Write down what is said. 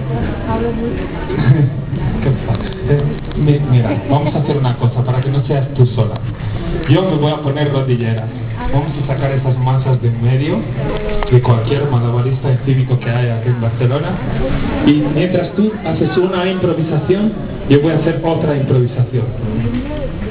Qué fácil. Mira, vamos a hacer una cosa para que no seas tú sola. Yo me voy a poner rodilleras. Vamos a sacar esas masas de en medio de cualquier malabarista cívico que haya aquí en Barcelona. Y mientras tú haces una improvisación, yo voy a hacer otra improvisación.